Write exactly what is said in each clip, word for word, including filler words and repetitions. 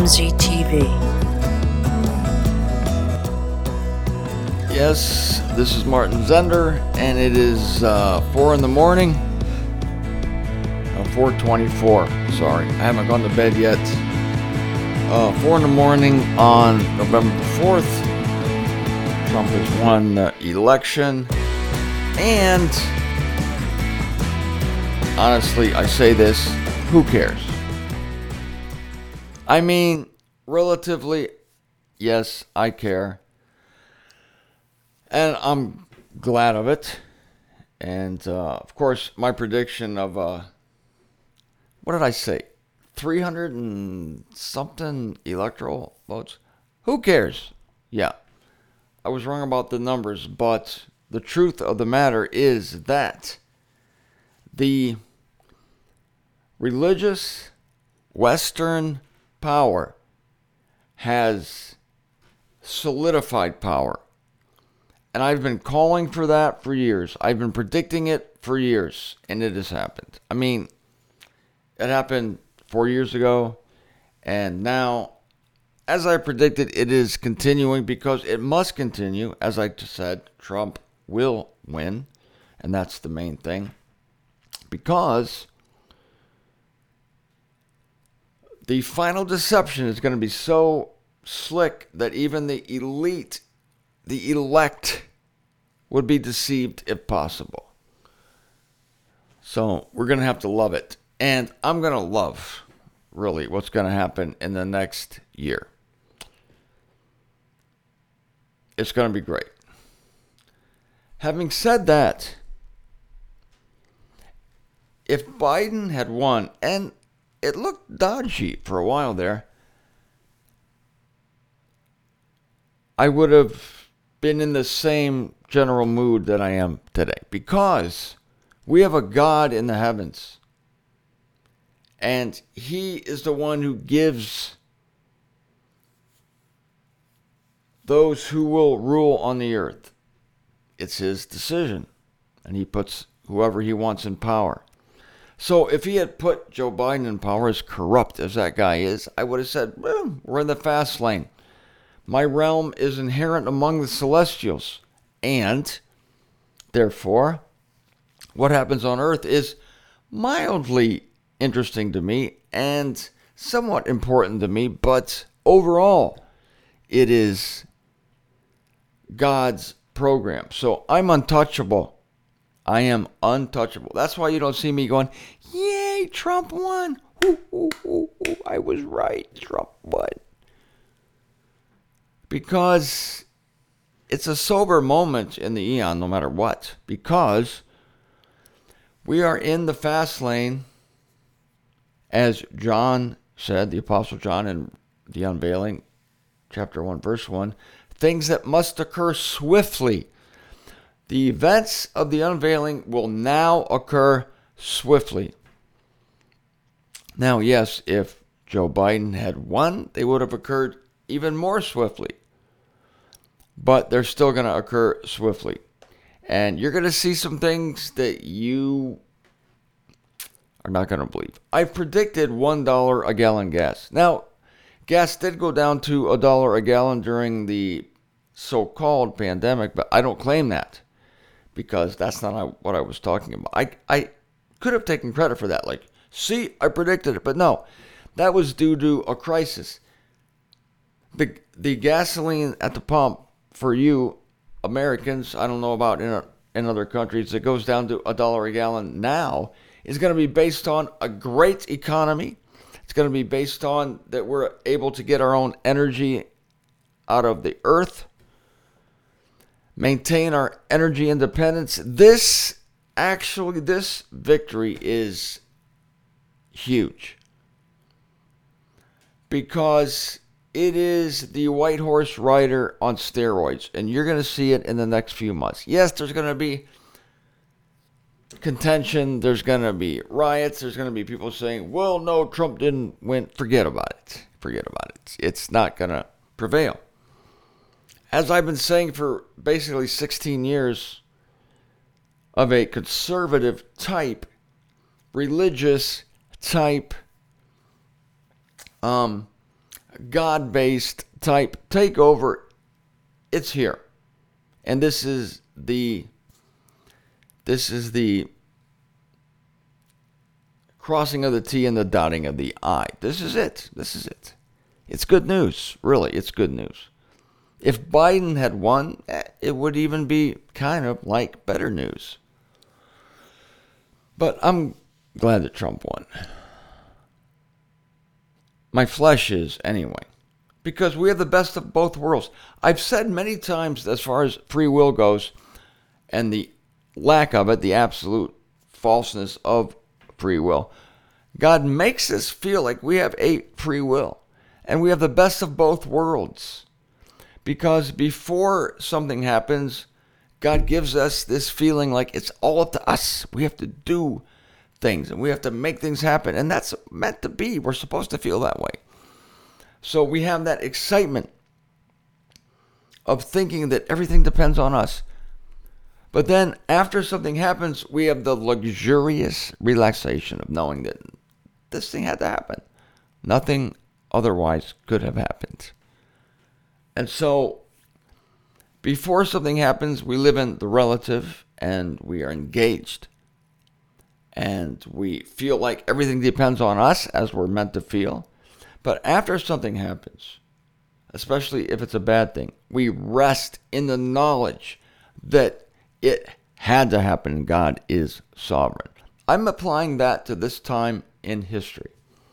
M Z T V. Yes, this is Martin Zender, and it is uh, four in the morning. Uh, four twenty-four. Sorry, I haven't gone to bed yet. Uh, four in the morning on November fourth. Trump has won the election, and honestly, I say this: who cares? I mean, relatively, yes, I care. And I'm glad of it. And, uh, of course, my prediction of, uh, what did I say? three hundred and something electoral votes? Who cares? Yeah, I was wrong about the numbers, but the truth of the matter is that the religious Western power has solidified power. And I've been calling for that for years. I've been predicting it for years, and it has happened. I mean, it happened four years ago, and now, as I predicted, it is continuing because it must continue. As I just said, Trump will win, and that's the main thing. Because the final deception is going to be so slick that even the elite, the elect, would be deceived if possible. So we're going to have to love it. And I'm going to love, really, what's going to happen in the next year. It's going to be great. Having said that, if Biden had won, and it looked dodgy for a while there, I would have been in the same general mood that I am today, because we have a God in the heavens, and he is the one who gives those who will rule on the earth. It's his decision, and he puts whoever he wants in power. So if he had put Joe Biden in power, as corrupt as that guy is, I would have said, well, we're in the fast lane. My realm is inherent among the celestials, and therefore, what happens on earth is mildly interesting to me and somewhat important to me, but overall, it is God's program. So I'm untouchable. I am untouchable. That's why you don't see me going, yay, Trump won. Ooh, ooh, ooh, ooh, I was right. Trump won. Because it's a sober moment in the eon, no matter what. Because we are in the fast lane, as John said, the Apostle John in the Unveiling, chapter one, verse one, things that must occur swiftly. The events of the unveiling will now occur swiftly. Now, yes, if Joe Biden had won, they would have occurred even more swiftly. But they're still going to occur swiftly. And you're going to see some things that you are not going to believe. I've predicted one dollar a gallon gas. Now, gas did go down to a dollar a gallon during the so-called pandemic, but I don't claim that, because that's not what I was talking about. I, I could have taken credit for that. Like, see, I predicted it. But no, that was due to a crisis. The the gasoline at the pump for you Americans, I don't know about in, a, in other countries, it goes down to a dollar a gallon now, is going to be based on a great economy. It's going to be based on that we're able to get our own energy out of the earth, maintain our energy independence. This, actually, this victory is huge, because it is the white horse rider on steroids, and you're going to see it in the next few months. Yes, there's going to be contention, there's going to be riots, there's going to be people saying, well, no, Trump didn't win. Forget about it. Forget about it. It's not going to prevail. As I've been saying for basically sixteen years, of a conservative type, religious type, um, God-based type takeover, it's here. And this is the this is the crossing of the T and the dotting of the I. This is it. This is it. It's good news. Really, it's good news. If Biden had won, it would even be kind of like better news. But I'm glad that Trump won. My flesh is, anyway. Because we have the best of both worlds. I've said many times, as far as free will goes, and the lack of it, the absolute falseness of free will, God makes us feel like we have a free will. And we have the best of both worlds. Because before something happens, God gives us this feeling like it's all up to us. We have to do things and we have to make things happen. And that's meant to be. We're supposed to feel that way. So we have that excitement of thinking that everything depends on us. But then after something happens, we have the luxurious relaxation of knowing that this thing had to happen. Nothing otherwise could have happened. And so before something happens, we live in the relative and we are engaged. And we feel like everything depends on us as we're meant to feel. But after something happens, especially if it's a bad thing, we rest in the knowledge that it had to happen and God is sovereign. I'm applying that to this time in history.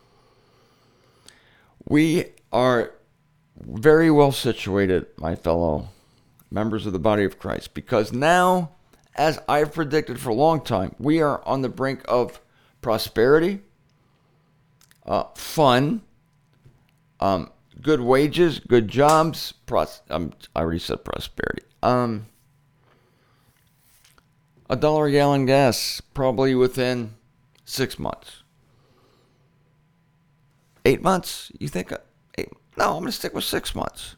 We are very well situated, my fellow members of the body of Christ, because now, as I've predicted for a long time, we are on the brink of prosperity, uh, fun, um, good wages, good jobs. Pros- um, I already said prosperity. Um, a dollar a gallon gas, probably within six months. Eight months? You think? Eight? No, I'm going to stick with six months.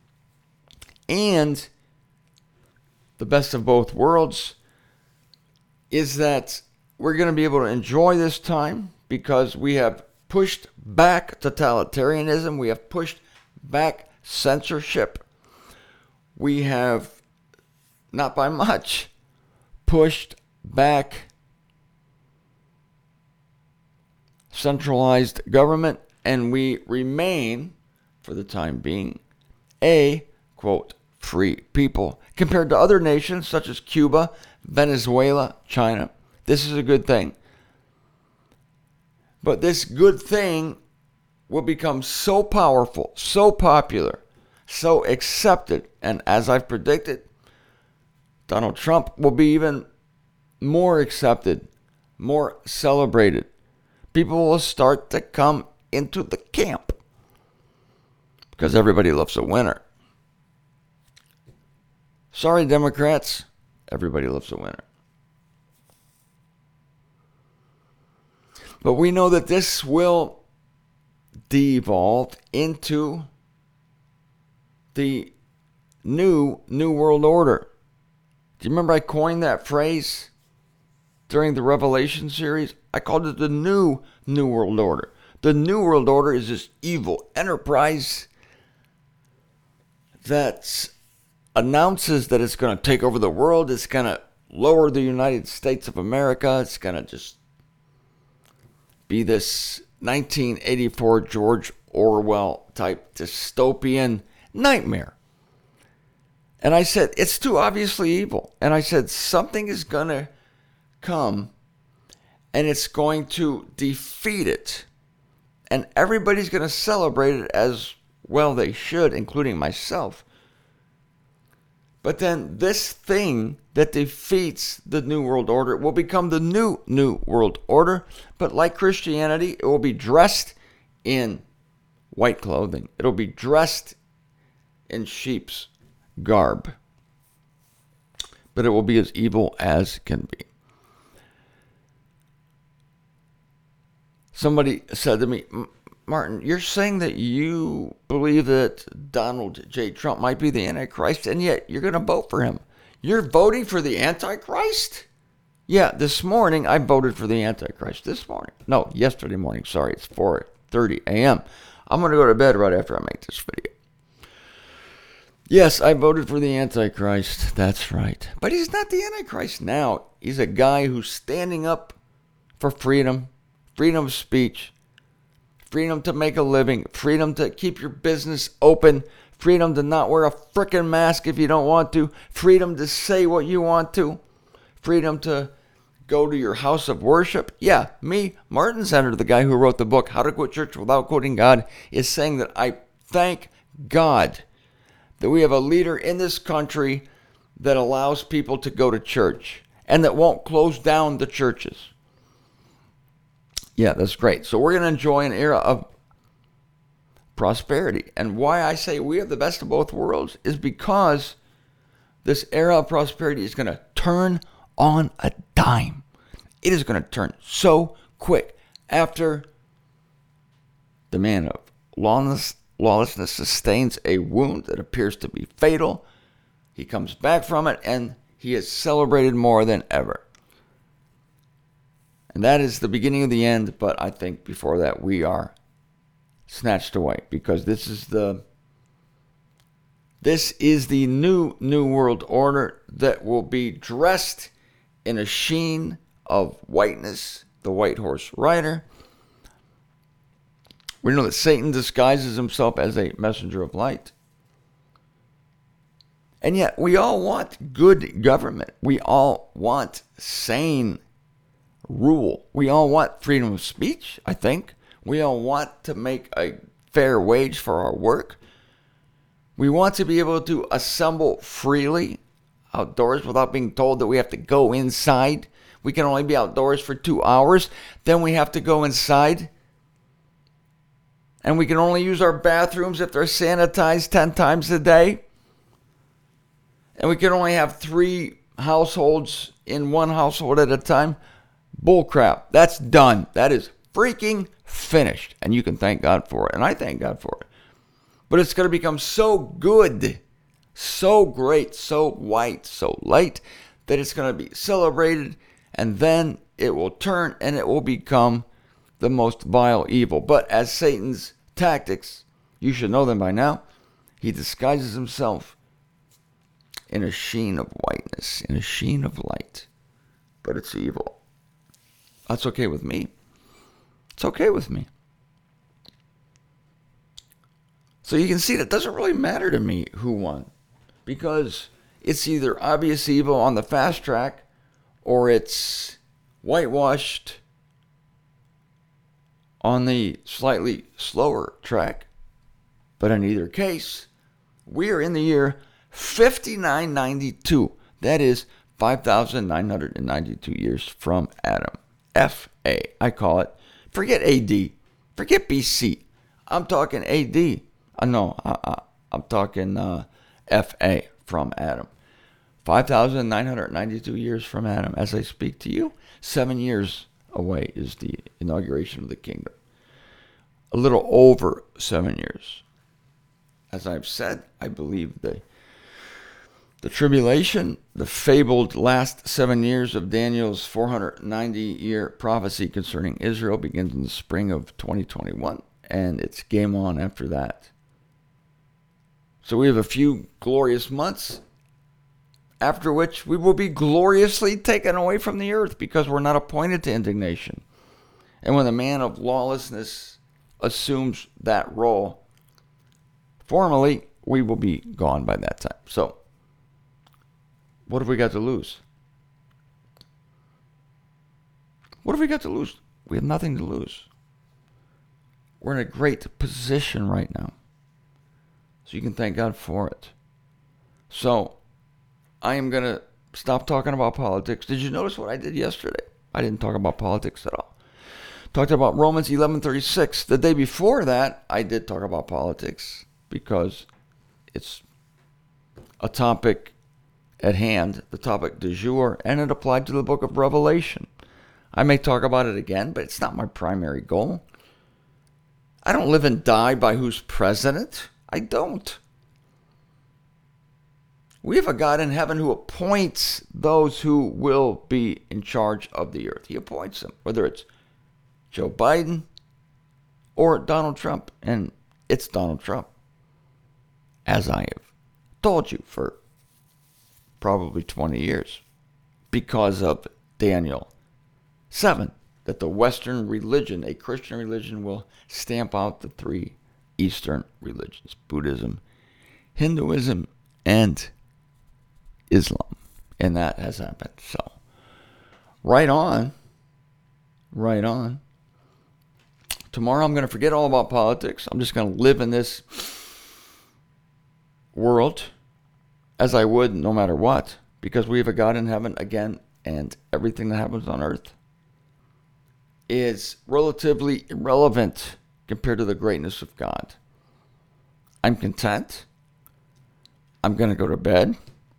And the best of both worlds is that we're going to be able to enjoy this time because we have pushed back totalitarianism. We have pushed back censorship. We have, not by much, pushed back centralized government, and we remain, for the time being, a, quote, free people. Compared to other nations such as Cuba, Venezuela, China, this is a good thing. But this good thing will become so powerful, so popular, so accepted, and as I've predicted, Donald Trump will be even more accepted, more celebrated. People will start to come into the camp because everybody loves a winner. Sorry, Democrats, everybody loves a winner. But we know that this will devolve into the new New World Order. Do you remember I coined that phrase during the Revelation series? I called it the new New World Order. The New World Order is this evil enterprise that announces that it's going to take over the world. It's going to lower the United States of America. It's going to just be this nineteen eighty-four George Orwell type dystopian nightmare. And I said, it's too obviously evil. And I said, something is going to come and it's going to defeat it. And everybody's going to celebrate it as well they should, including myself. But then this thing that defeats the New World Order will become the new New World Order. But like Christianity, it will be dressed in white clothing. It'll be dressed in sheep's garb. But it will be as evil as can be. Somebody said to me, Martin, you're saying that you believe that Donald J. Trump might be the Antichrist, and yet you're going to vote for him. You're voting for the Antichrist? Yeah, this morning I voted for the Antichrist. This morning. No, yesterday morning. Sorry, it's four thirty a.m. I'm going to go to bed right after I make this video. Yes, I voted for the Antichrist. That's right. But he's not the Antichrist now. He's a guy who's standing up for freedom, freedom of speech, freedom to make a living, freedom to keep your business open, freedom to not wear a frickin' mask if you don't want to, freedom to say what you want to, freedom to go to your house of worship. Yeah, me, Martin Sender, the guy who wrote the book, How to Quit Church Without Quitting God, is saying that I thank God that we have a leader in this country that allows people to go to church and that won't close down the churches. Yeah, that's great. So we're going to enjoy an era of prosperity. And why I say we have the best of both worlds is because this era of prosperity is going to turn on a dime. It is going to turn so quick after the man of lawlessness, lawlessness sustains a wound that appears to be fatal. He comes back from it and he is celebrated more than ever. And that is the beginning of the end, but I think before that we are snatched away because this is the this is the new new world order that will be dressed in a sheen of whiteness, the white horse rider. We know that Satan disguises himself as a messenger of light. And yet we all want good government. We all want sane rule. We all want freedom of speech, I think. We all want to make a fair wage for our work. We want to be able to assemble freely outdoors without being told that we have to go inside. We can only be outdoors for two hours. Then we have to go inside. And we can only use our bathrooms if they're sanitized ten times a day. And we can only have three households in one household at a time. Bullcrap. That's done. That is freaking finished. And you can thank God for it. And I thank God for it. But it's going to become so good, so great, so white, so light, that it's going to be celebrated. And then it will turn and it will become the most vile evil. But as Satan's tactics, you should know them by now, he disguises himself in a sheen of whiteness, in a sheen of light. But it's evil. That's okay with me. It's okay with me. So you can see that it doesn't really matter to me who won, because it's either obvious evil on the fast track or it's whitewashed on the slightly slower track. But in either case, we are in the year fifty-nine ninety-two. That is five thousand nine hundred ninety-two years from Adam. F A, I call it. Forget A D. Forget B C. I'm talking A D. Uh, no, I, I, I'm talking uh, F A, from Adam. five thousand nine hundred ninety-two years from Adam. As I speak to you, seven years away is the inauguration of the kingdom. A little over seven years. As I've said, I believe the The tribulation, the fabled last seven years of Daniel's four hundred ninety year prophecy concerning Israel, begins in the spring of twenty twenty-one, and it's game on after that. So we have a few glorious months, after which we will be gloriously taken away from the earth because we're not appointed to indignation. And when the man of lawlessness assumes that role, formally, we will be gone by that time. So, what have we got to lose? What have we got to lose? We have nothing to lose. We're in a great position right now. So you can thank God for it. So, I am going to stop talking about politics. Did you notice what I did yesterday? I didn't talk about politics at all. Talked about Romans eleven thirty-six. The day before that, I did talk about politics because it's a topic at hand, the topic du jour, and it applied to the book of Revelation. I may talk about it again, but it's not my primary goal. I don't live and die by who's president. I don't. We have a God in heaven who appoints those who will be in charge of the earth. He appoints them, whether it's Joe Biden or Donald Trump. And it's Donald Trump, as I have told you for probably twenty years, because of Daniel seven, that the Western religion, a Christian religion, will stamp out the three Eastern religions, Buddhism, Hinduism, and Islam. And that has happened. So, right on, right on. Tomorrow I'm going to forget all about politics. I'm just going to live in this world as I would no matter what, because we have a God in heaven again, and everything that happens on earth is relatively irrelevant compared to the greatness of God. I'm content. I'm going to go to bed.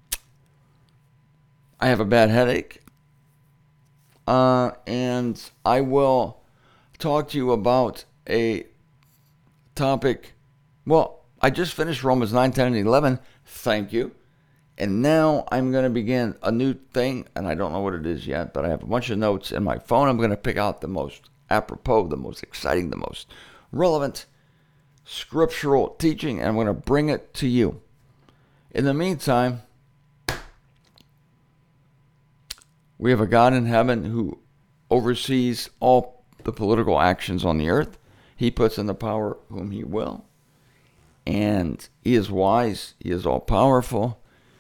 I have a bad headache. Uh, and I will talk to you about a topic. Well, I just finished Romans nine, ten, and eleven. Thank you. And now I'm going to begin a new thing, and I don't know what it is yet, but I have a bunch of notes in my phone. I'm going to pick out the most apropos, the most exciting, the most relevant scriptural teaching, and I'm going to bring it to you. In the meantime, we have a God in heaven who oversees all the political actions on the earth. He puts in the power whom he will. And he is wise. He is all powerful.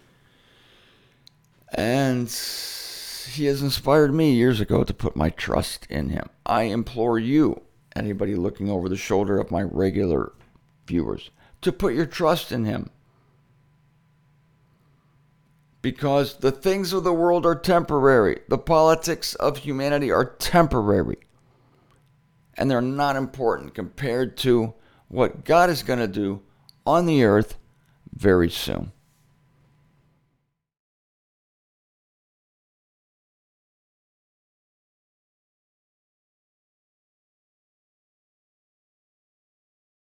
And he has inspired me years ago to put my trust in him. I implore you, anybody looking over the shoulder of my regular viewers, to put your trust in him. Because the things of the world are temporary. The politics of humanity are temporary. And they're not important compared to what God is going to do on the earth very soon.